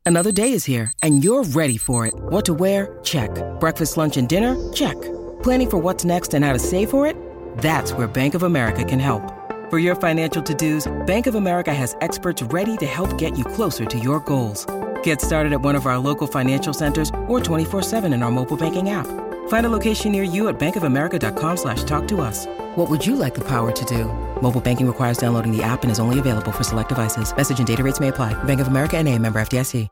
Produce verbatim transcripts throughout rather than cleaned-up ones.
Another day is here, and you're ready for it. What to wear? Check. Breakfast, lunch, and dinner? Check. Planning for what's next and how to save for it? That's where Bank of America can help. For your financial to-dos, Bank of America has experts ready to help get you closer to your goals. Get started at one of our local financial centers or twenty-four seven in our mobile banking app. Find a location near you at bankofamerica.com slash talk to us. What would you like the power to do? Mobile banking requires downloading the app and is only available for select devices. Message and data rates may apply. Bank of America N A, member F D I C.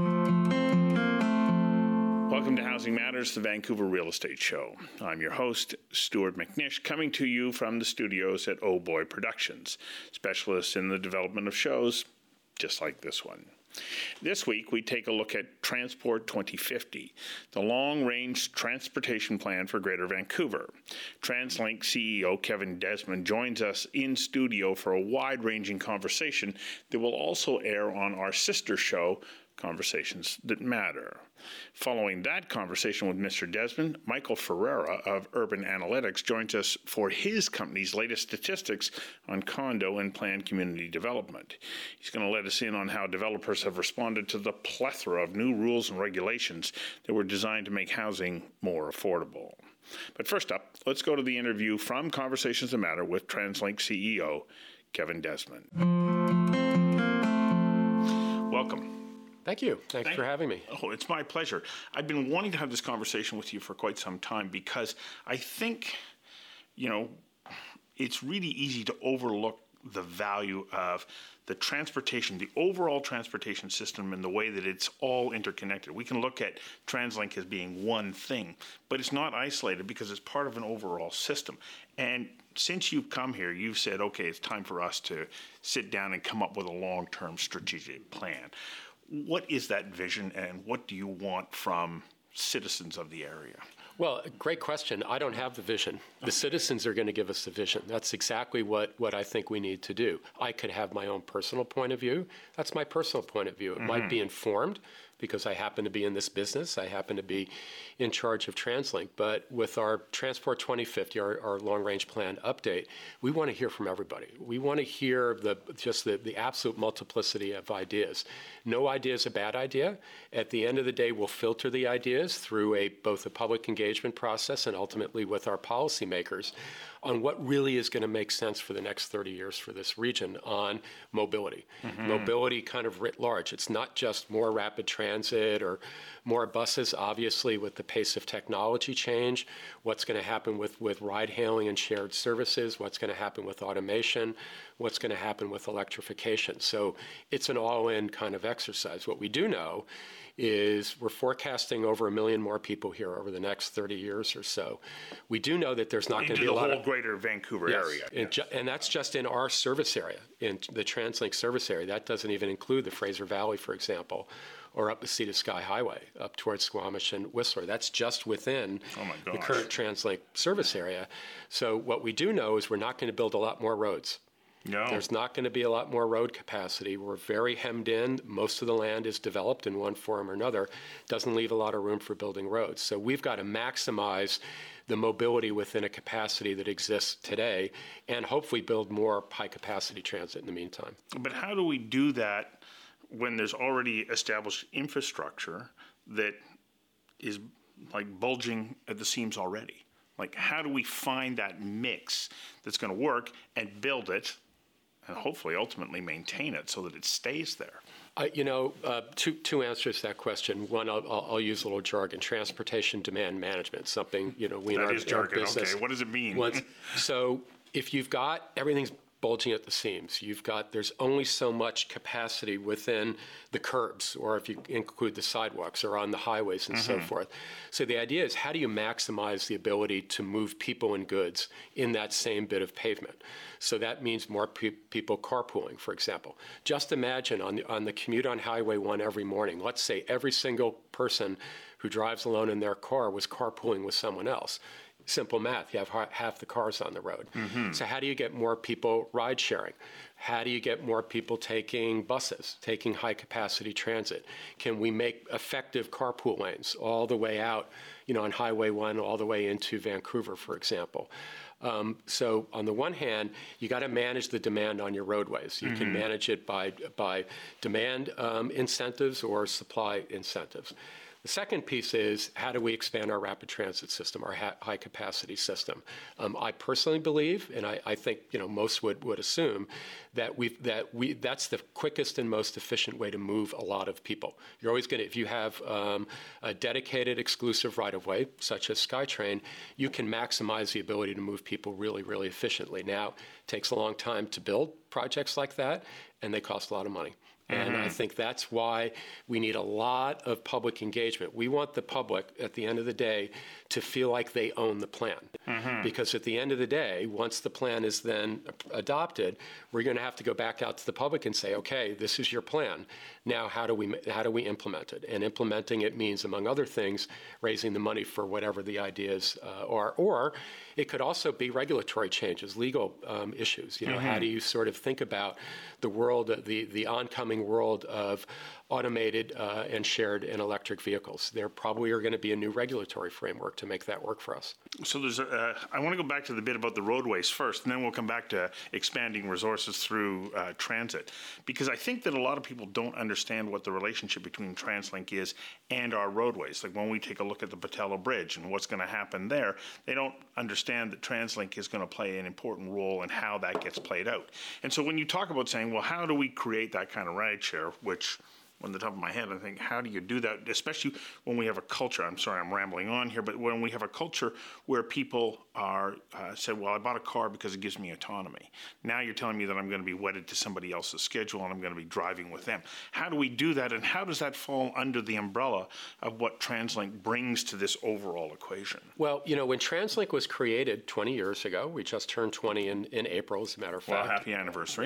Welcome to Housing Matters, the Vancouver Real Estate Show. I'm your host, Stuart McNish, coming to you from the studios at Oh Boy Productions, specialists in the development of shows just like this one. This week, we take a look at Transport twenty fifty, the long-range transportation plan for Greater Vancouver. TransLink C E O Kevin Desmond joins us in studio for a wide-ranging conversation that will also air on our sister show, Conversations That Matter. Following that conversation with Mister Desmond, Michael Ferreira of Urban Analytics joins us for his company's latest statistics on condo and planned community development. He's going to let us in on how developers have responded to the plethora of new rules and regulations that were designed to make housing more affordable. But first up, let's go to the interview from Conversations That Matter with TransLink C E O Kevin Desmond. Welcome. Thank you. Thanks Thank for having me. Oh, it's my pleasure. I've been wanting to have this conversation with you for quite some time because I think, you know, it's really easy to overlook the value of the transportation, the overall transportation system and the way that it's all interconnected. We can look at TransLink as being one thing, but it's not isolated because it's part of an overall system. And since you've come here, you've said, okay, it's time for us to sit down and come up with a long-term strategic plan. What is that vision, and what do you want from citizens of the area? Well, great question. I don't have the vision. The citizens are going to give us the vision. That's exactly what, what I think we need to do. I could have my own personal point of view. That's my personal point of view. It mm-hmm. might be informed because I happen to be in this business. I happen to be in charge of TransLink. But with our Transport twenty fifty, our, our long-range plan update, we want to hear from everybody. We want to hear the just the, the absolute multiplicity of ideas. No idea is a bad idea. At the end of the day, we'll filter the ideas through a both a public engagement process and ultimately with our policymakers on what really is going to make sense for the next thirty years for this region on mobility. Mm-hmm. Mobility kind of writ large. It's not just more rapid transit or more buses, obviously, with the pace of technology change, what's going to happen with, with ride hailing and shared services, what's going to happen with automation, what's going to happen with electrification. So it's an all-in kind of exercise. What we do know is we're forecasting over a million more people here over the next thirty years or so. We do know that there's not going to be a lot of... Into the whole greater Vancouver yes, area. And, ju- and that's just in our service area, in the TransLink service area. That doesn't even include the Fraser Valley, for example, or up the Sea to Sky Highway, up towards Squamish and Whistler. That's just within oh my the current TransLink service area. So what we do know is we're not going to build a lot more roads. No. There's not going to be a lot more road capacity. We're very hemmed in. Most of the land is developed in one form or another. Doesn't leave a lot of room for building roads. So we've got to maximize the mobility within a capacity that exists today and hopefully build more high-capacity transit in the meantime. But how do we do that when there's already established infrastructure that is like bulging at the seams already? Like, how do we find that mix that's going to work and build it and hopefully ultimately maintain it so that it stays there? Uh, you know, uh, two two answers to that question. One, I'll, I'll, I'll use a little jargon: transportation demand management. Something you know we in that our, is jargon. our business. Okay, what does it mean? Once, so if you've got everything's bulging at the seams, you've got there's only so much capacity within the curbs, or if you include the sidewalks or on the highways and mm-hmm. so forth. So the idea is, how do you maximize the ability to move people and goods in that same bit of pavement? So that means more pe- people carpooling, for example. Just imagine on the, on the commute on Highway one every morning, let's say every single person who drives alone in their car was carpooling with someone else. Simple math, you have half the cars on the road. Mm-hmm. So how do you get more people ride sharing? How do you get more people taking buses, taking high capacity transit? Can we make effective carpool lanes all the way out, you know, on Highway one all the way into Vancouver, for example? Um, so on the one hand, you got to manage the demand on your roadways. You mm-hmm. can manage it by, by demand um, incentives or supply incentives. The second piece is, how do we expand our rapid transit system, our ha- high-capacity system? Um, I personally believe, and I, I think you know most would, would assume, that we that we that's the quickest and most efficient way to move a lot of people. You're always going to, if you have um, a dedicated, exclusive right-of-way, such as SkyTrain, you can maximize the ability to move people really, really efficiently. Now, it takes a long time to build projects like that, and they cost a lot of money. And mm-hmm. I think that's why we need a lot of public engagement. We want the public, at the end of the day, to feel like they own the plan. Mm-hmm. Because at the end of the day, once the plan is then adopted, we're going to have to go back out to the public and say, okay, this is your plan. Now, how do we how do we implement it? And implementing it means, among other things, raising the money for whatever the ideas uh, are. Or it could also be regulatory changes, legal um, issues. You know, mm-hmm. how do you sort of think about the world, the the oncoming world of automated uh, and shared and electric vehicles? There probably are going to be a new regulatory framework to make that work for us. So there's a, uh, I want to go back to the bit about the roadways first, and then we'll come back to expanding resources through uh, transit, because I think that a lot of people don't understand what the relationship between TransLink is and our roadways. Like when we take a look at the Patello Bridge and what's going to happen there, they don't understand that TransLink is going to play an important role in how that gets played out. And so when you talk about saying, well, how do we create that kind of ride share, which on the top of my head, I think, how do you do that, especially when we have a culture, I'm sorry, I'm rambling on here, but when we have a culture where people are, uh, say, well, I bought a car because it gives me autonomy. Now you're telling me that I'm going to be wedded to somebody else's schedule and I'm going to be driving with them. How do we do that, and how does that fall under the umbrella of what TransLink brings to this overall equation? Well, you know, when TransLink was created twenty years ago, we just turned twenty in, in April, as a matter of fact. Well, happy anniversary.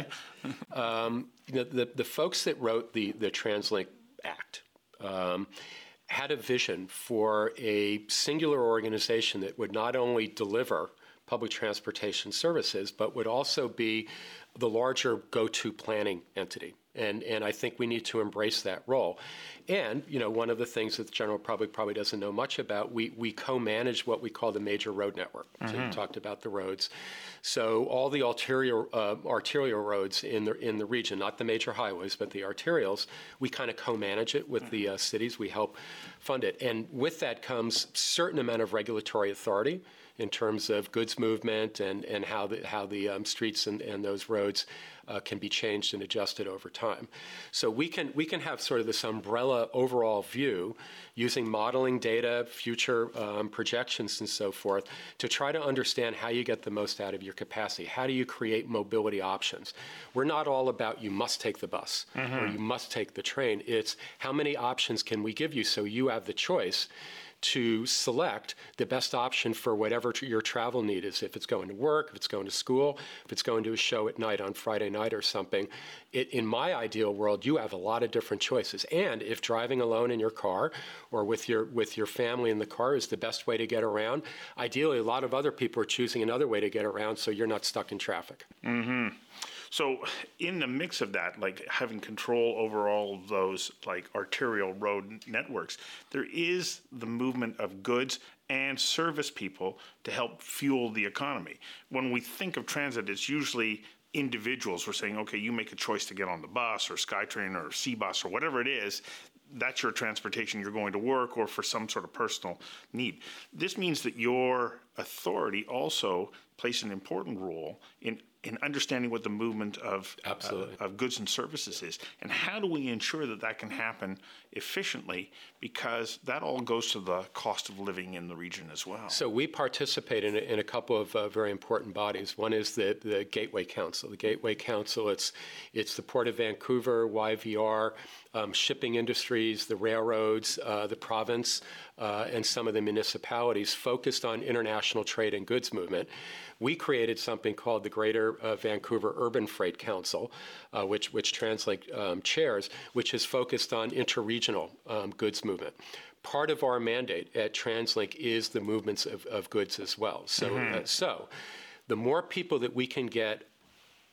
um, the, the, the folks that wrote the, the TransLink Act um, had a vision for a singular organization that would not only deliver public transportation services, but would also be the larger go-to planning entity. And and I think we need to embrace that role. And, you know, one of the things that the general public probably doesn't know much about, we, we co-manage what we call the major road network. Mm-hmm. So you talked about the roads. So all the arterial, uh, arterial roads in the in the region, not the major highways, but the arterials, we kind of co-manage it with the uh, cities. We help fund it. And with that comes a certain amount of regulatory authority in terms of goods movement and, and how the how the um, streets and, and those roads uh, can be changed and adjusted over time. So we can we can have sort of this umbrella overall view using modeling data, future um, projections and so forth to try to understand how you get the most out of your capacity. How do you create mobility options? We're not all about you must take the bus mm-hmm. or you must take the train. It's how many options can we give you so you have the choice to select the best option for whatever t- your travel need is. If it's going to work, if it's going to school, if it's going to a show at night on Friday night or something. It, in my ideal world, you have a lot of different choices. And if driving alone in your car or with your with your family in the car is the best way to get around, ideally a lot of other people are choosing another way to get around so you're not stuck in traffic. Mm-hmm. So in the mix of that, like having control over all of those like arterial road networks, there is the movement of goods and service people to help fuel the economy. When we think of transit, it's usually individuals. We're saying, okay, you make a choice to get on the bus or SkyTrain or C-Bus or whatever it is. That's your transportation. You're going to work or for some sort of personal need. This means that your authority also plays an important role in in understanding what the movement of uh, of goods and services is, and how do we ensure that that can happen efficiently, because that all goes to the cost of living in the region as well. So we participate in a, in a couple of uh, very important bodies. One is the, the Gateway Council. The Gateway Council, it's it's the Port of Vancouver, Y V R, um, shipping industries, the railroads, uh, the province, uh, and some of the municipalities focused on international trade and goods movement. We created something called the Greater uh, Vancouver Urban Freight Council, uh, which which TransLink um, chairs, which is focused on interregional um, goods movement. Part of our mandate at TransLink is the movements of, of goods as well. So, mm-hmm. uh, so the more people that we can get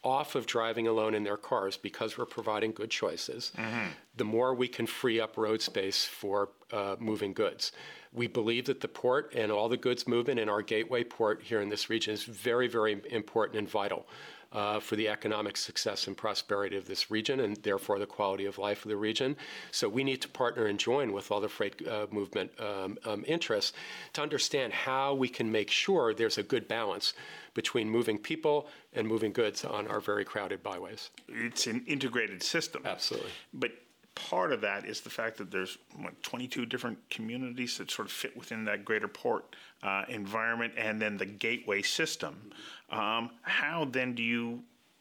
off of driving alone in their cars because we're providing good choices, mm-hmm. the more we can free up road space for uh, moving goods. We believe that the port and all the goods movement in our gateway port here in this region is very, very important and vital uh, for the economic success and prosperity of this region, and therefore the quality of life of the region. So we need to partner and join with all the freight uh, movement um, um, interests to understand how we can make sure there's a good balance between moving people and moving goods on our very crowded byways. It's an integrated system. Absolutely. But part of that is the fact that there's what, twenty-two different communities that sort of fit within that greater port uh, environment, and then the gateway system. Um, how then do you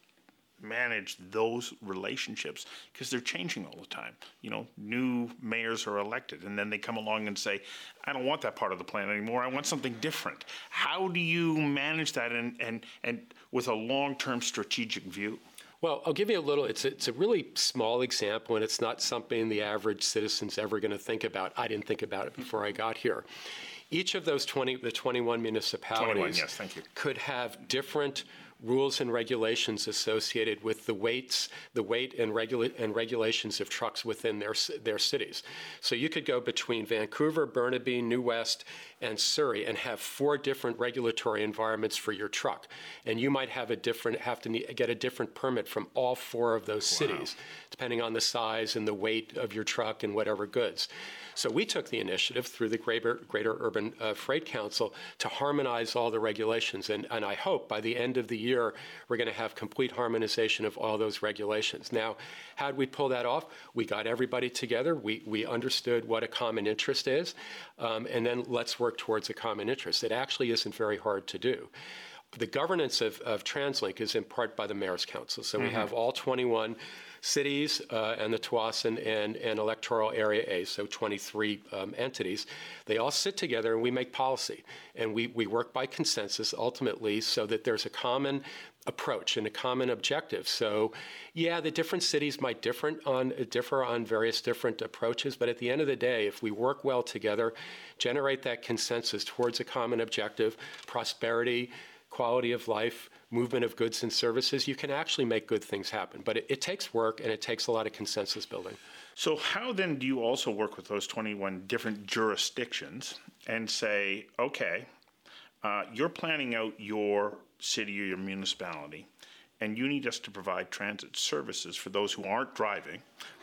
manage those relationships? Because they're changing all the time. You know, new mayors are elected, and then they come along and say, I don't want that part of the plan anymore. I want something different. How do you manage that and, and, and with a long-term strategic view? Well, I'll give you a little, it's a, it's a really small example, and it's not something the average citizen's ever going to think about. I didn't think about it before I got here. Each of those twenty, the twenty-one municipalities twenty-one, yes, thank you. could have different rules and regulations associated with the weights, the weight and, regula- and regulations of trucks within their their cities. So you could go between Vancouver, Burnaby, New West, and Surrey and have four different regulatory environments for your truck. And you might have a different, have to need, get a different permit from all four of those cities, wow. depending on the size and the weight of your truck and whatever goods. So we took the initiative through the Greater, Greater Urban uh, Freight Council to harmonize all the regulations. And, and I hope by the end of the year, we're going to have complete harmonization of all those regulations. Now, how did we pull that off? We got everybody together. We, we understood what a common interest is. Um, and then let's work towards a common interest. It actually isn't very hard to do. The governance of, of TransLink is in part by the Mayor's Council. So mm-hmm. we have all twenty-one cities uh, and the Tsawwassen and, and electoral area A, so twenty-three um, entities. They all sit together and we make policy. And we, we work by consensus ultimately so that there's a common approach and a common objective. So yeah, the different cities might different on, differ on various different approaches, but at the end of the day, if we work well together, generate that consensus towards a common objective, prosperity, quality of life, movement of goods and services, you can actually make good things happen. But it, it takes work and it takes a lot of consensus building. So how then do you also work with those twenty-one different jurisdictions and say, okay, uh, you're planning out your city or your municipality, and you need us to provide transit services for those who aren't driving.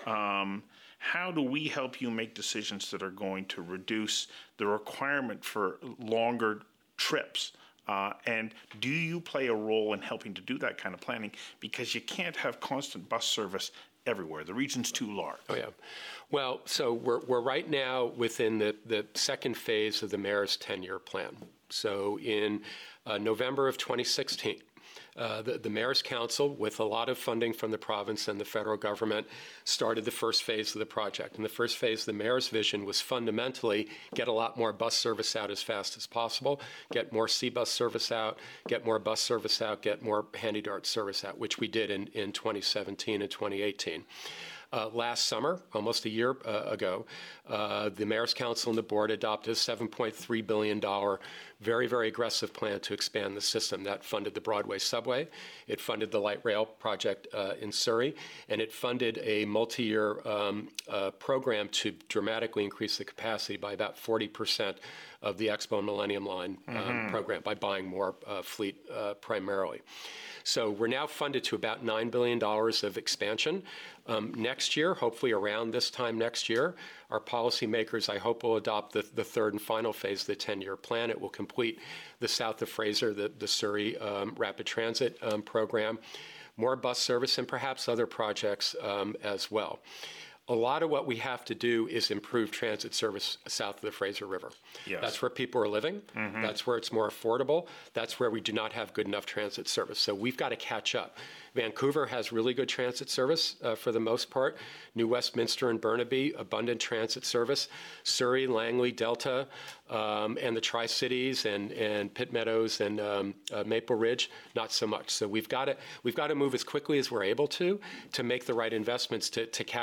Um, how do we help you make decisions that are going to reduce the requirement for longer trips? Uh, and do you play a role in helping to do that kind of planning? Because you can't have constant bus service everywhere. The region's too large. Oh, yeah. Well, so we're, we're right now within the, the second phase of the mayor's ten-year plan. So in uh, November of twenty sixteen, Uh, the, the Mayor's Council, with a lot of funding from the province and the federal government, started the first phase of the project. And the first phase of the Mayor's vision was fundamentally get a lot more bus service out as fast as possible, get more C-bus service out, get more bus service out, get more handy-dart service out, which we did in, in twenty seventeen and twenty eighteen. Uh, last summer, almost a year uh, ago, uh, the Mayor's Council and the board adopted a seven point three billion dollars very, very aggressive plan to expand the system. That funded the Broadway subway, it funded the light rail project uh, in Surrey, and it funded a multi-year um, uh, program to dramatically increase the capacity by about forty percent of the Expo Millennium Line um, mm-hmm. program by buying more uh, fleet uh, primarily. So we're now funded to about nine billion dollars of expansion. Um, next year, hopefully around this time next year, our policymakers, I hope, will adopt the, the third and final phase of the ten-year plan. It will complete the south of Fraser, the, the Surrey um, rapid transit um, program, more bus service, and perhaps other projects um, as well. A lot of what we have to do is improve transit service south of the Fraser River. Yes. That's where people are living. Mm-hmm. That's where it's more affordable. That's where we do not have good enough transit service. So we've got to catch up. Vancouver has really good transit service uh, for the most part. New Westminster and Burnaby, abundant transit service. Surrey, Langley, Delta, um, and the Tri-Cities and, and Pitt Meadows and um, uh, Maple Ridge, not so much. So we've got to we've got to move as quickly as we're able to to make the right investments to, to catch up for the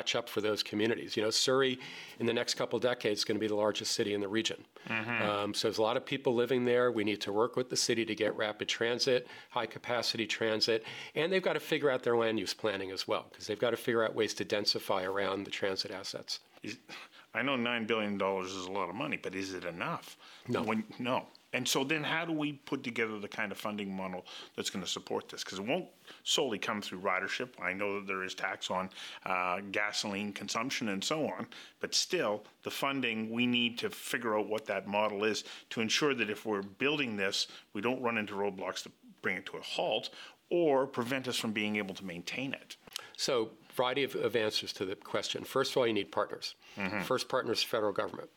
those communities. You know, Surrey, in the next couple of decades, is going to be the largest city in the region. Mm-hmm. Um, so there's a lot of people living there. We need to work with the city to get rapid transit, high-capacity transit, and they've got to figure out their land use planning as well, because they've got to figure out ways to densify around the transit assets. Is, I know nine billion dollars is a lot of money, but is it enough? No. When, no. And so then how do we put together the kind of funding model that's going to support this? Because it won't solely come through ridership. I know that there is tax on uh, gasoline consumption and so on, but still the funding, we need to figure out what that model is to ensure that if we're building this, we don't run into roadblocks to bring it to a halt or prevent us from being able to maintain it. So, variety of, of answers to the question. First of all, you need partners. Mm-hmm. First partner is the federal government.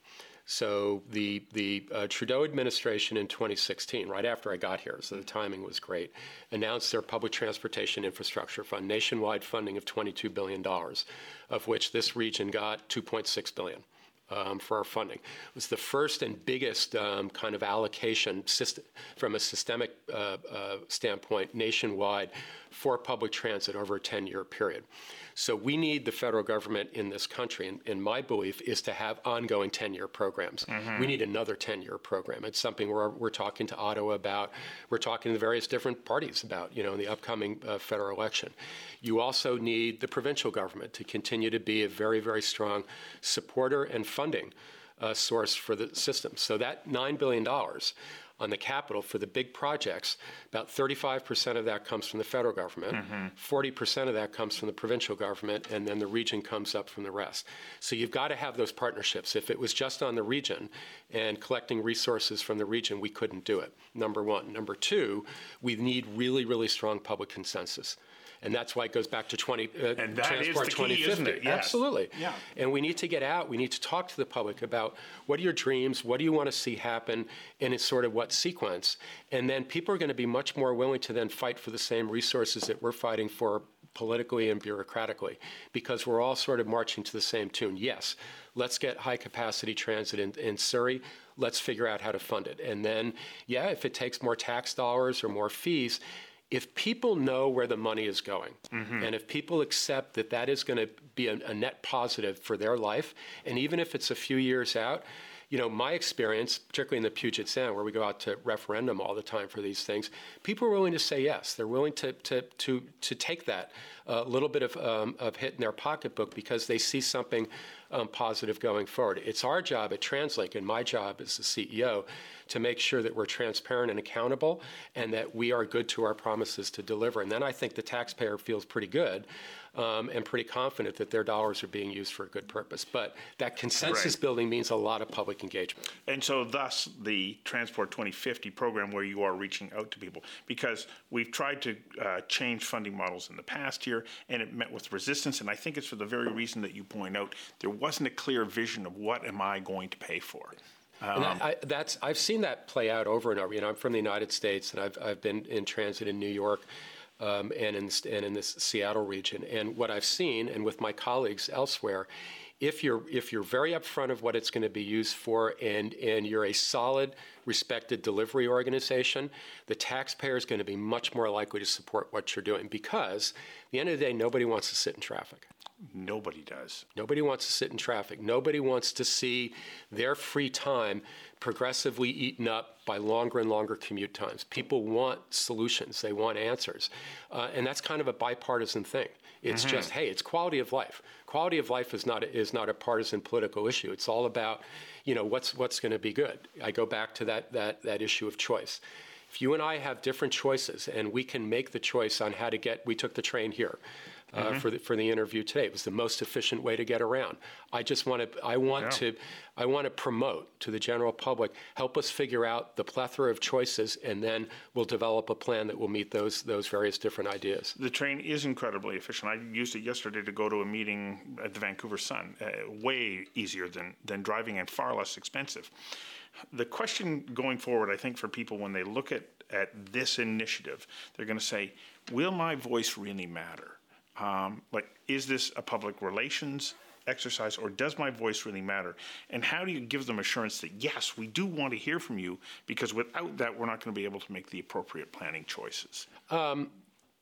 So the the uh, Trudeau administration in twenty sixteen, right after I got here, so the timing was great, announced their Public Transportation Infrastructure Fund, nationwide funding of twenty-two billion dollars, of which this region got two point six billion dollars. Um, for our funding. It was the first and biggest um, kind of allocation system, from a systemic uh, uh, standpoint nationwide for public transit over a ten-year period. So we need the federal government in this country, and, and my belief is to have ongoing ten-year programs. Mm-hmm. We need another ten-year program. It's something we're, we're talking to Ottawa about. We're talking to various different parties about, you know, in the upcoming uh, federal election. You also need the provincial government to continue to be a very, very strong supporter and funding uh, source for the system. So that nine billion dollars on the capital for the big projects, about thirty-five percent of that comes from the federal government, mm-hmm. forty percent of that comes from the provincial government, and then the region comes up from the rest. So you've got to have those partnerships. If it was just on the region and collecting resources from the region, we couldn't do it, number one. Number two, we need really, really strong public consensus. And that's why it goes back to twenty, uh, and that Transport is the twenty fifty. Key, isn't it? Yes. Absolutely. Yeah. And we need to get out. We need to talk to the public about what are your dreams, what do you want to see happen, and it's sort of what sequence. And then people are going to be much more willing to then fight for the same resources that we're fighting for politically and bureaucratically, because we're all sort of marching to the same tune. Yes, let's get high-capacity transit in, in Surrey. Let's figure out how to fund it. And then, yeah, if it takes more tax dollars or more fees, if people know where the money is going, mm-hmm. and if people accept that that is going to be a, a net positive for their life, and even if it's a few years out, you know, my experience, particularly in the Puget Sound, where we go out to referendum all the time for these things, people are willing to say yes. They're willing to to to to take that uh, little bit of um, of hit in their pocketbook because they see something um, positive going forward. It's our job at TransLink, and my job as the C E O, to make sure that we're transparent and accountable, and that we are good to our promises to deliver. And then I think the taxpayer feels pretty good um, and pretty confident that their dollars are being used for a good purpose. But that consensus right. building means a lot of public engagement. And so thus the Transport twenty fifty program, where you are reaching out to people, because we've tried to uh, change funding models in the past here, and it met with resistance. And I think it's for the very reason that you point out. There wasn't a clear vision of what am I going to pay for. And I, I, that's I've seen that play out over and over. You know, I'm from the United States, and I've I've been in transit in New York, um, and in and in this Seattle region. And what I've seen, and with my colleagues elsewhere, if you're if you're very upfront of what it's going to be used for, and and you're a solid, respected delivery organization, the taxpayer is going to be much more likely to support what you're doing, because at the end of the day, nobody wants to sit in traffic. Nobody does. Nobody wants to sit in traffic. Nobody wants to see their free time progressively eaten up by longer and longer commute times. People want solutions. They want answers. Uh, and that's kind of a bipartisan thing. It's mm-hmm. just, hey, it's quality of life. Quality of life is not a, is not a partisan political issue. It's all about, you know, what's what's going to be good. I go back to that that that issue of choice. If you and I have different choices, and we can make the choice on how to get, we took the train here. Uh, mm-hmm. for the for the interview today. It was the most efficient way to get around. I just want to I want yeah. to I want to promote to the general public, help us figure out the plethora of choices, and then we'll develop a plan that will meet those those various different ideas. The train is incredibly efficient. I used it yesterday to go to a meeting at the Vancouver Sun. Uh, way easier than than driving and far less expensive. The question going forward, I think, for people when they look at at this initiative, they're going to say, will my voice really matter? Um, like, is this a public relations exercise, or does my voice really matter? And how do you give them assurance that, yes, we do want to hear from you, because without that, we're not going to be able to make the appropriate planning choices? Um,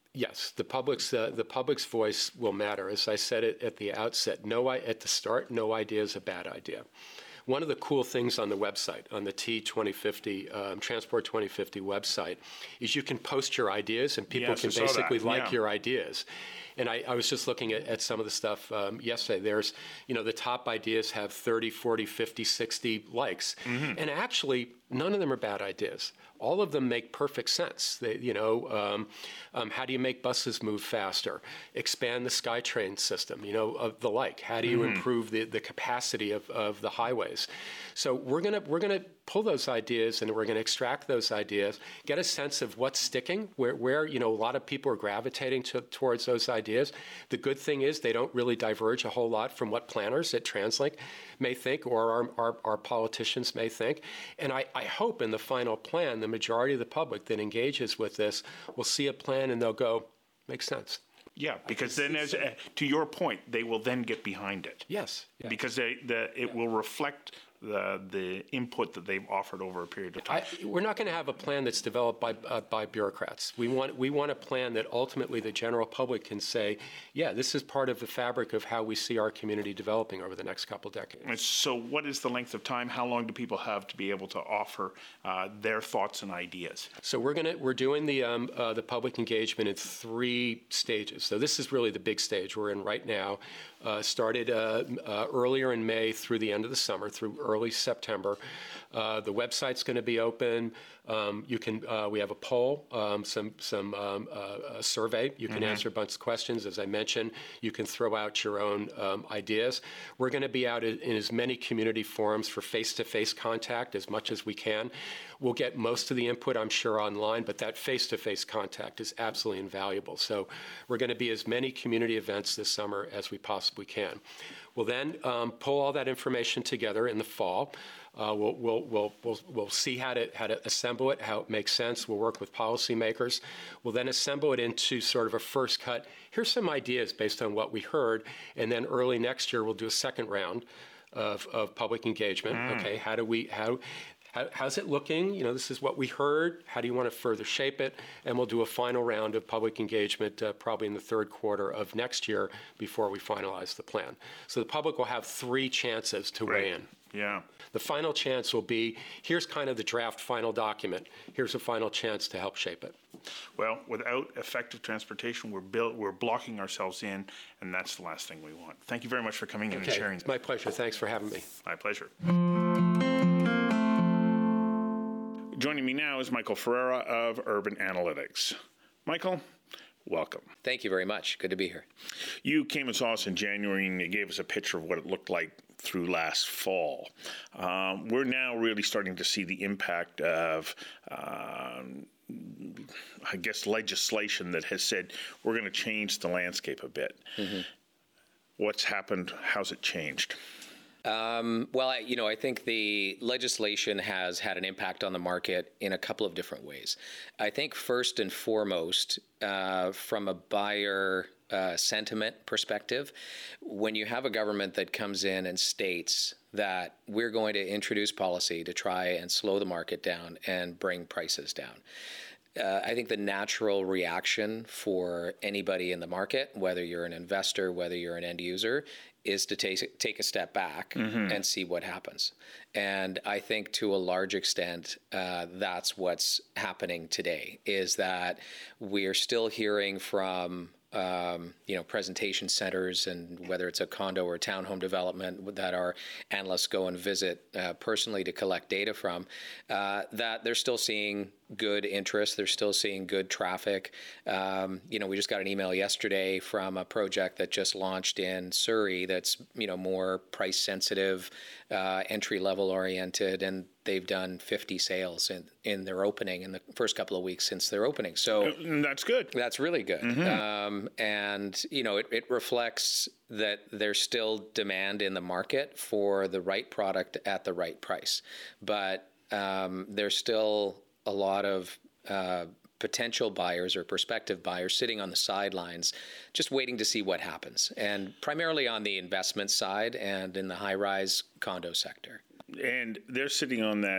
Yes, the public's uh, the public's voice will matter. As I said it at the outset, no, I, at the start, no idea is a bad idea. One of the cool things on the website, on the T twenty fifty, um, Transport twenty fifty website, is you can post your ideas and people yes, can I basically like yeah. your ideas. And I, I was just looking at, at some of the stuff um, yesterday. There's, you know, the top ideas have thirty, forty, fifty, sixty likes. Mm-hmm. And actually, none of them are bad ideas. All of them make perfect sense. They, you know, um, um, how do you make buses move faster? Expand the SkyTrain system, you know, of the like. How do you mm-hmm. improve the, the capacity of, of the highways? So we're gonna we're gonna pull those ideas and we're gonna extract those ideas, get a sense of what's sticking, where where you know a lot of people are gravitating to, towards those ideas. The good thing is they don't really diverge a whole lot from what planners at TransLink may think or our, our, our politicians may think. And I, I hope in the final plan, the majority of the public that engages with this will see a plan and they'll go, makes sense. Yeah, because then, as uh, to your point, they will then get behind it. Yes. yes. Because they, the, it yeah. will reflect the the input that they've offered over a period of time. I, we're not going to have a plan that's developed by uh, by bureaucrats. We want we want a plan that ultimately the general public can say, yeah, this is part of the fabric of how we see our community developing over the next couple decades. And so, what is the length of time? How long do people have to be able to offer uh, their thoughts and ideas? So we're gonna we're doing the um, uh, the public engagement in three stages. So this is really the big stage we're in right now. Uh, started uh, uh, earlier in May through the end of the summer, through early September. Uh, the website's going to be open. Um, you can. Uh, we have a poll, um, some some um, uh, a survey. You can mm-hmm. answer a bunch of questions. As I mentioned, you can throw out your own um, ideas. We're going to be out in, in as many community forums for face-to-face contact as much as we can. We'll get most of the input, I'm sure, online, but that face-to-face contact is absolutely invaluable. So we're going to be as many community events this summer as we possibly can. We'll then um, pull all that information together in the fall. Uh, we'll, we'll, we'll, we'll, we'll see how to, how to assemble it, how it makes sense. We'll work with policymakers. We'll then assemble it into sort of a first cut. Here's some ideas based on what we heard. And then early next year, we'll do a second round of, of public engagement. Mm. Okay, how do we, how, how, how's it looking? You know, this is what we heard. How do you want to further shape it? And we'll do a final round of public engagement uh, probably in the third quarter of next year before we finalize the plan. So the public will have three chances to right. weigh in. Yeah. The final chance will be, here's kind of the draft final document. Here's a final chance to help shape it. Well, without effective transportation, we're built, we're blocking ourselves in, and that's the last thing we want. Thank you very much for coming in okay. and sharing. It's my pleasure. Thanks for having me. My pleasure. Joining me now is Michael Ferreira of Urban Analytics. Michael, welcome. Thank you very much. Good to be here. You came and saw us in January, and you gave us a picture of what it looked like through last fall. Um, we're now really starting to see the impact of, um, I guess, legislation that has said we're going to change the landscape a bit. Mm-hmm. What's happened? How's it changed? Um, well, I, you know, I think the legislation has had an impact on the market in a couple of different ways. I think first and foremost, uh, from a buyer uh, sentiment perspective, when you have a government that comes in and states that we're going to introduce policy to try and slow the market down and bring prices down, Uh, I think the natural reaction for anybody in the market, whether you're an investor, whether you're an end user, is to take take a step back mm-hmm. and see what happens. And I think to a large extent, uh, that's what's happening today, is that we're still hearing from Um, you know, presentation centers, and whether it's a condo or townhome development that our analysts go and visit uh, personally to collect data from, uh, that they're still seeing good interest. They're still seeing good traffic. Um, you know, we just got an email yesterday from a project that just launched in Surrey that's, you know, more price sensitive, uh, entry level oriented, and they've done fifty sales in, in their opening in the first couple of weeks since their opening. So that's good. That's really good. Mm-hmm. Um, and, you know, it, it reflects that there's still demand in the market for the right product at the right price. But um, there's still a lot of uh, potential buyers or prospective buyers sitting on the sidelines, just waiting to see what happens, and primarily on the investment side and in the high-rise condo sector. And they're sitting on that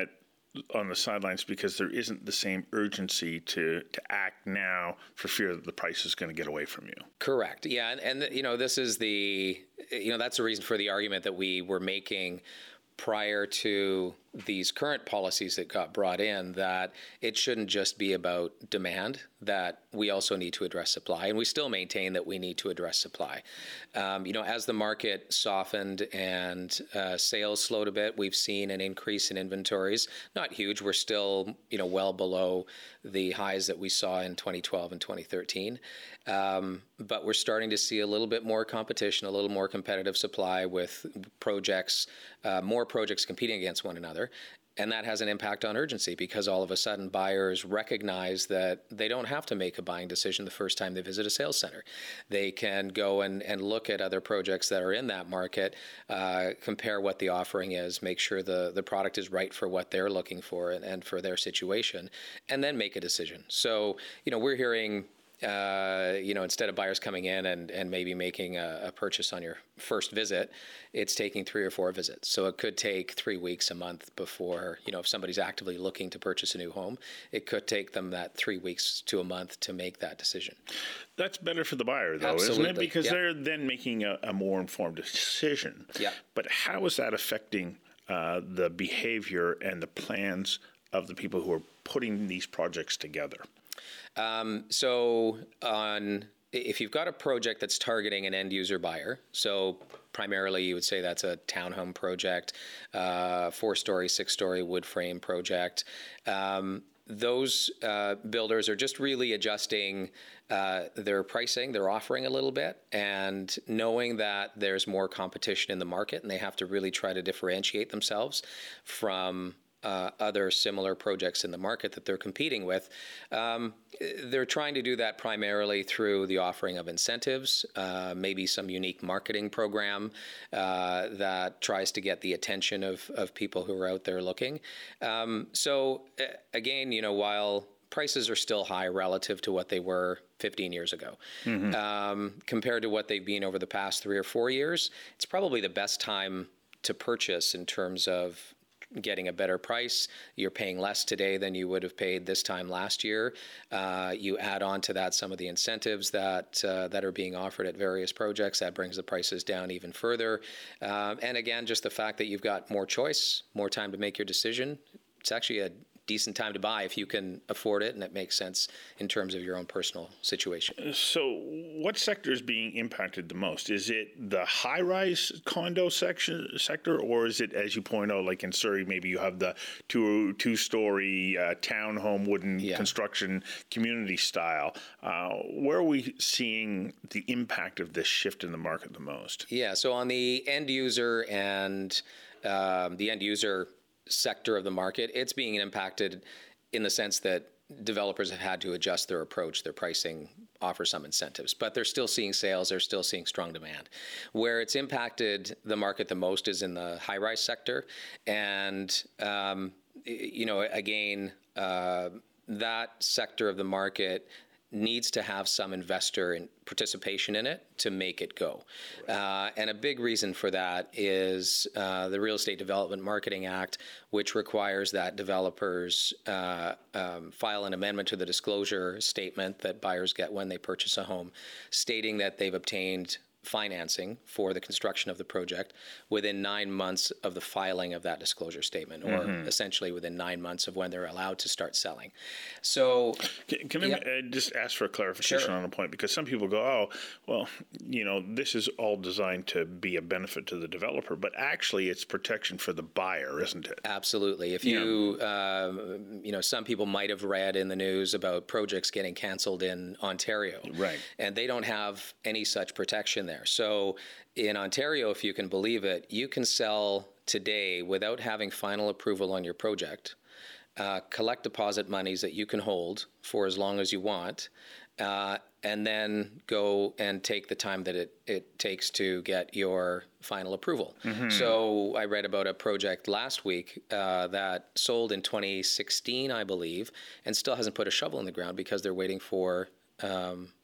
on the sidelines because there isn't the same urgency to, to act now for fear that the price is going to get away from you. Correct. Yeah. And, and, you know, this is the, you know, that's the reason for the argument that we were making prior to these current policies that got brought in, that it shouldn't just be about demand, that we also need to address supply. And we still maintain that we need to address supply. Um, you know, as the market softened and uh, sales slowed a bit, we've seen an increase in inventories. Not huge. We're still, you know, well below the highs that we saw in twenty twelve and twenty thirteen. Um, but we're starting to see a little bit more competition, a little more competitive supply with projects, uh, more projects competing against one another. And that has an impact on urgency because all of a sudden buyers recognize that they don't have to make a buying decision the first time they visit a sales center. They can go and, and look at other projects that are in that market, uh, compare what the offering is, make sure the, the product is right for what they're looking for and, and for their situation, and then make a decision. So, you know, we're hearing Uh, you know, instead of buyers coming in and, and maybe making a, a purchase on your first visit, it's taking three or four visits. So it could take three weeks, a month before, you know, if somebody's actively looking to purchase a new home, it could take them that three weeks to a month to make that decision. That's better for the buyer, though, Absolutely. isn't it? Because Yep. they're then making a, a more informed decision. Yeah. But how is that affecting uh, the behavior and the plans of the people who are putting these projects together? Um, so on, if you've got a project that's targeting an end user buyer, so primarily you would say that's a townhome project, uh, four story, six story wood frame project. Um, those uh, builders are just really adjusting uh, their pricing, their offering a little bit, and knowing that there's more competition in the market and they have to really try to differentiate themselves from Uh, other similar projects in the market that they're competing with. Um, they're trying to do that primarily through the offering of incentives, uh, maybe some unique marketing program uh, that tries to get the attention of, of people who are out there looking. Um, so uh, again, you know, while prices are still high relative to what they were fifteen years ago. Mm-hmm. Um, compared to what they've been over the past three or four years, it's probably the best time to purchase in terms of getting a better price. You're paying less today than you would have paid this time last year. Uh, you add on to that some of the incentives that uh, that are being offered at various projects. That brings the prices down even further. Um, and again, just the fact that you've got more choice, more time to make your decision. It's actually a decent time to buy if you can afford it and it makes sense in terms of your own personal situation. So what sector is being impacted the most? Is it the high-rise condo section sector, or is it, as you point out, like in Surrey, maybe you have the two, two-story uh, townhome wooden Yeah. construction community style? Uh, where are we seeing the impact of this shift in the market the most? Yeah, so on the end user and um, the end user sector of the market, it's being impacted in the sense that developers have had to adjust their approach, their pricing, offer some incentives, but they're still seeing sales, they're still seeing strong demand. Where it's impacted the market the most is in the high-rise sector. And, um, you know, again, uh, that sector of the market needs to have some investor in participation in it to make it go. Uh, and a big reason for that is uh, the Real Estate Development Marketing Act, which requires that developers uh, um, file an amendment to the disclosure statement that buyers get when they purchase a home, stating that they've obtained financing for the construction of the project within nine months of the filing of that disclosure statement, or mm-hmm. essentially within nine months of when they're allowed to start selling. So can, can yep. I just ask for a clarification Sure. on a point? Because some people go, oh, well, you know, this is all designed to be a benefit to the developer, but actually it's protection for the buyer, isn't it? Absolutely. If you, yeah. uh, you know, some people might have read in the news about projects getting canceled in Ontario. Right. And they don't have any such protection there. So in Ontario, if you can believe it, you can sell today without having final approval on your project, uh, collect deposit monies that you can hold for as long as you want, uh, and then go and take the time that it, it takes to get your final approval. Mm-hmm. So I read about a project last week uh, that sold in twenty sixteen, I believe, and still hasn't put a shovel in the ground because they're waiting for Um,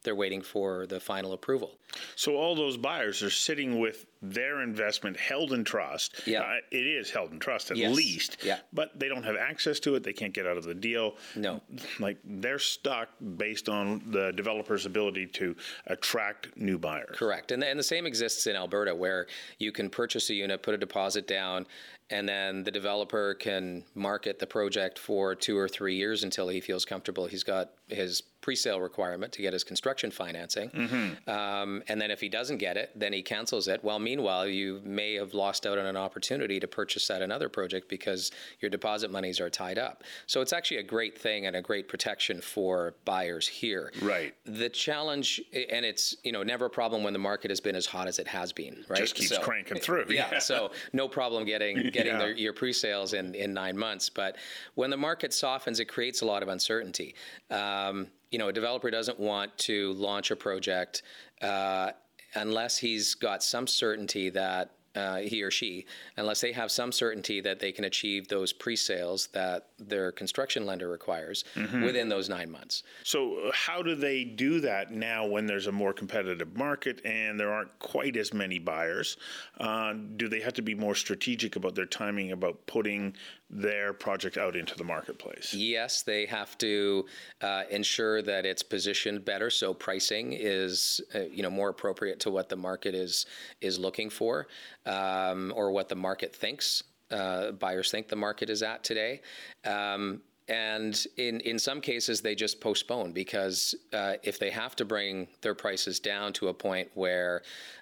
they're waiting for the final approval. So all those buyers are sitting with their investment held in trust. Yeah. Uh, it is held in trust at Yes. least. Yeah. But they don't have access to it. They can't get out of the deal. No. Like they're stuck based on the developer's ability to attract new buyers. Correct. And, and the same exists in Alberta, where you can purchase a unit, put a deposit down, and then the developer can market the project for two or three years until he feels comfortable he's got his pre-sale requirement to get his construction financing. Mm-hmm. Um, and then if he doesn't get it, then he cancels it. Well, meanwhile, you may have lost out on an opportunity to purchase at another project because your deposit monies are tied up. So it's actually a great thing and a great protection for buyers here. Right. The challenge, and it's, you know, never a problem when the market has been as hot as it has been, right? Just keeps So- cranking through. Yeah, so no problem getting getting Yeah. their, your pre-sales in, in nine months. But when the market softens, it creates a lot of uncertainty. Um, you know, a developer doesn't want to launch a project uh, unless he's got some certainty that uh, he or she, unless they have some certainty that they can achieve those pre-sales that their construction lender requires Mm-hmm. within those nine months. So uh, how do they do that now when there's a more competitive market and there aren't quite as many buyers? Uh, do they have to be more strategic about their timing about putting their project out into the marketplace? Yes, they have to uh, ensure that it's positioned better, so pricing is, uh, you know, more appropriate to what the market is is looking for, um, or what the market thinks uh, buyers think the market is at today. Um, And in, in some cases, they just postpone because uh, if they have to bring their prices down to a point where,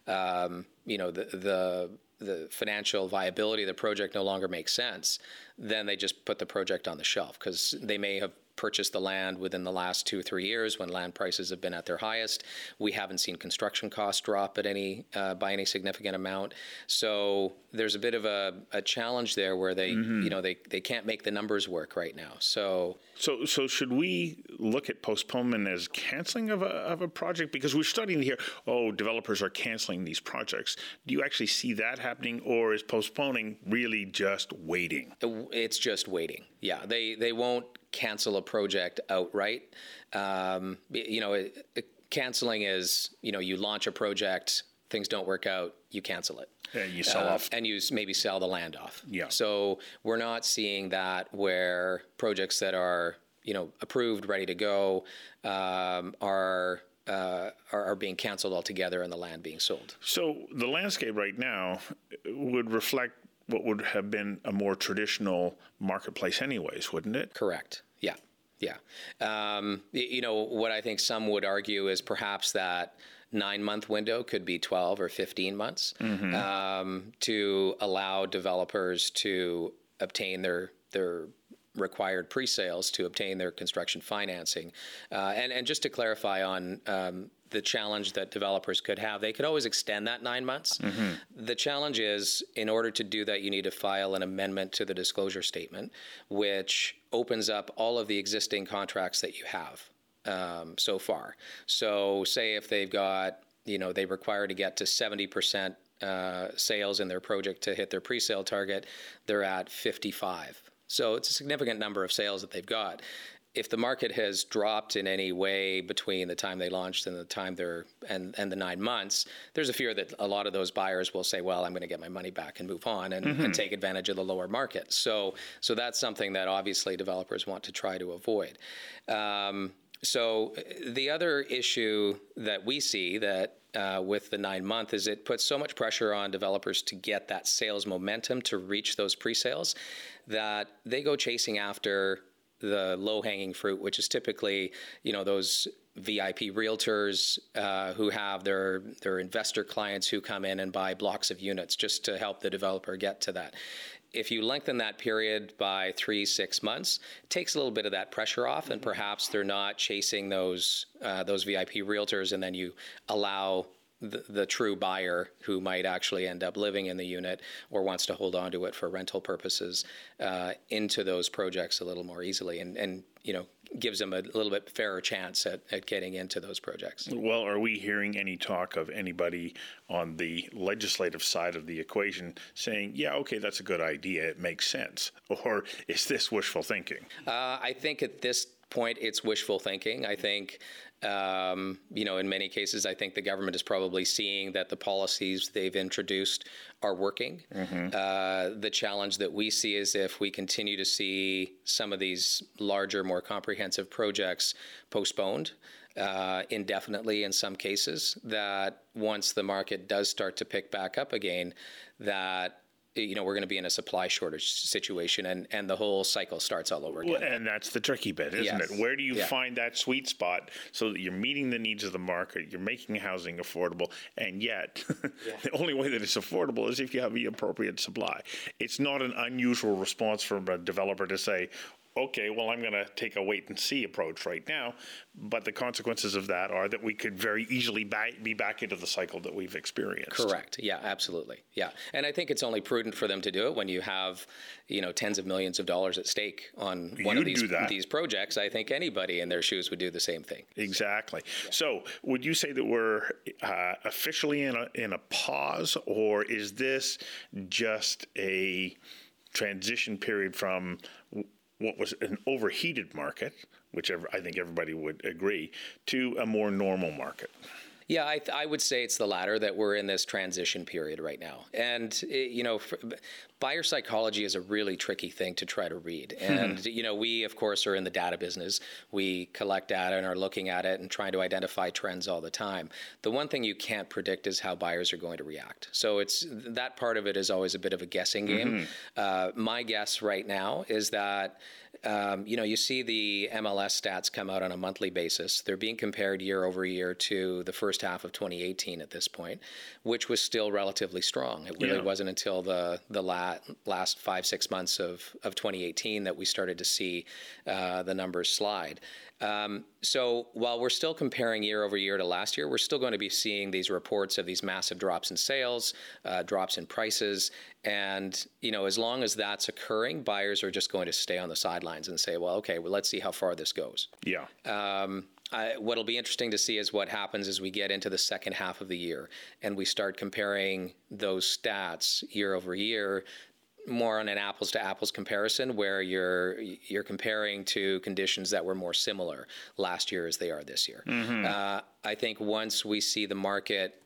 um, you know, the, the the financial viability of the project no longer makes sense, then they just put the project on the shelf because they may have purchased the land within the last two or three years when land prices have been at their highest. We haven't seen construction costs drop at any uh, by any significant amount. So there's a bit of a, a challenge there where they, mm-hmm. you know, they, they can't make the numbers work right now. So So, so should we look at postponement as canceling of a of a project? Because we're starting to hear, oh, developers are canceling these projects. Do you actually see that happening, or is postponing really just waiting? It's just waiting. Yeah, they they won't cancel a project outright. Um, you know, it, it, canceling is, you know, you launch a project, things don't work out, you cancel it. And you sell uh, off. And you maybe sell the land off. Yeah. So we're not seeing that where projects that are, you know, approved, ready to go, um, are, uh, are are being canceled altogether and the land being sold. So the landscape right now would reflect what would have been a more traditional marketplace anyways, wouldn't it? Correct. Yeah. Yeah. Um, you know, what I think some would argue is perhaps that nine-month window could be twelve or fifteen months mm-hmm. um, to allow developers to obtain their their required pre-sales, to obtain their construction financing. Uh, and, and just to clarify on um, the challenge that developers could have, they could always extend that nine months. Mm-hmm. The challenge is, in order to do that, you need to file an amendment to the disclosure statement, which opens up all of the existing contracts that you have. Um, so far. So say if they've got, you know, they require to get to seventy percent uh, sales in their project to hit their pre-sale target, they're at fifty-five. So it's a significant number of sales that they've got. If the market has dropped in any way between the time they launched and the time they're and, and the nine months, there's a fear that a lot of those buyers will say, well, I'm going to get my money back and move on and, mm-hmm. and take advantage of the lower market. So so that's something that obviously developers want to try to avoid. Um, So the other issue that we see that uh, with the nine month is it puts so much pressure on developers to get that sales momentum to reach those pre-sales that they go chasing after the low-hanging fruit, which is typically, you know, those V I P realtors uh, who have their their investor clients who come in and buy blocks of units just to help the developer get to that. If you lengthen that period by three, six months, it takes a little bit of that pressure off, and perhaps they're not chasing those uh, those V I P realtors, and then you allow the, the true buyer who might actually end up living in the unit or wants to hold on to it for rental purposes uh, into those projects a little more easily, and, and you know, gives them a little bit fairer chance at, at getting into those projects. Well, are we hearing any talk of anybody on the legislative side of the equation saying, yeah, okay, that's a good idea, it makes sense? Or is this wishful thinking? Uh, I think at this point it's wishful thinking. I think Um, you know, in many cases, I think the government is probably seeing that the policies they've introduced are working. Mm-hmm. Uh, the challenge that we see is if we continue to see some of these larger, more comprehensive projects postponed uh, indefinitely in some cases, that once the market does start to pick back up again, that you know, we're going to be in a supply shortage situation, and, and the whole cycle starts all over again. Well, and that's the tricky bit, isn't yes. it? Where do you yeah. find that sweet spot so that you're meeting the needs of the market, you're making housing affordable, and yet yeah. the only way that it's affordable is if you have the appropriate supply. It's not an unusual response from a developer to say, okay, well, I'm going to take a wait-and-see approach right now, but the consequences of that are that we could very easily back, be back into the cycle that we've experienced. Correct. Yeah, absolutely. Yeah, and I think it's only prudent for them to do it when you have, you know, tens of millions of dollars at stake on one You'd of these do that. these projects. I think anybody in their shoes would do the same thing. Exactly. Yeah. So, would you say that we're uh, officially in a in a pause, or is this just a transition period from what was an overheated market, which I think everybody would agree, to a more normal market? Yeah, I, I would say it's the latter, that we're in this transition period right now. And, it, you know, for, buyer psychology is a really tricky thing to try to read. And, hmm. you know, we, of course, are in the data business. We collect data and are looking at it and trying to identify trends all the time. The one thing you can't predict is how buyers are going to react. So it's that part of it is always a bit of a guessing game. Mm-hmm. Uh, my guess right now is that Um, you know, you see the M L S stats come out on a monthly basis. They're being compared year over year to the first half of twenty eighteen at this point, which was still relatively strong. It really yeah. wasn't until the the la- last five, six months of, of twenty eighteen that we started to see uh, the numbers slide. Um, so while we're still comparing year over year to last year, we're still going to be seeing these reports of these massive drops in sales, uh, drops in prices. And, you know, as long as that's occurring, buyers are just going to stay on the sidelines and say, well, okay, well, let's see how far this goes. Yeah. Um, I, what'll be interesting to see is what happens as we get into the second half of the year and we start comparing those stats year over year, more on an apples to apples comparison, where you're you're comparing to conditions that were more similar last year as they are this year. Mm-hmm. Uh, I think once we see the market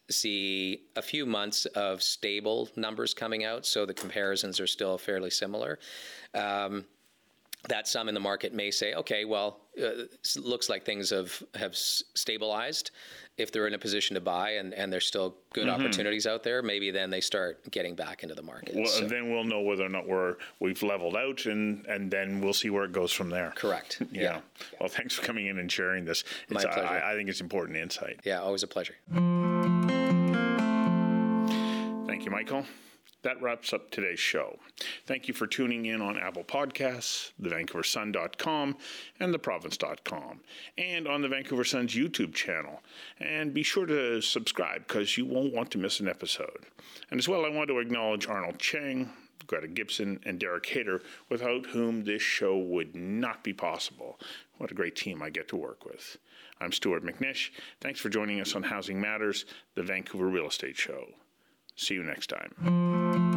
see a few months of stable numbers coming out, so the comparisons are still fairly similar, um, that some in the market may say, okay, well, uh, looks like things have, have stabilized. If they're in a position to buy and, and there's still good mm-hmm. opportunities out there, maybe then they start getting back into the market. Well, so. Then we'll know whether or not we're, we've leveled out, and, and then we'll see where it goes from there. Correct. yeah. yeah. Well, thanks for coming in and sharing this. It's, My pleasure. I, I think it's important insight. Yeah, always a pleasure. Thank you, Michael. That wraps up today's show. Thank you for tuning in on Apple Podcasts, the vancouver sun dot com, and the province dot com, and on the Vancouver Sun's YouTube channel. And be sure to subscribe, because you won't want to miss an episode. And as well, I want to acknowledge Arnold Chang, Greta Gibson, and Derek Hayter, without whom this show would not be possible. What a great team I get to work with. I'm Stuart McNish. Thanks for joining us on Housing Matters, the Vancouver Real Estate Show. See you next time.